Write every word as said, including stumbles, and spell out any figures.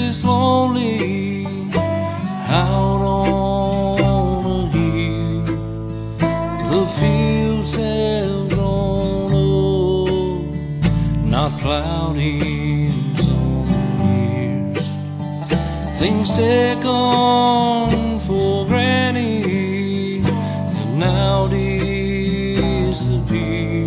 is lonely out on a hill. The fields have grown old, not plowed in some years. Things take on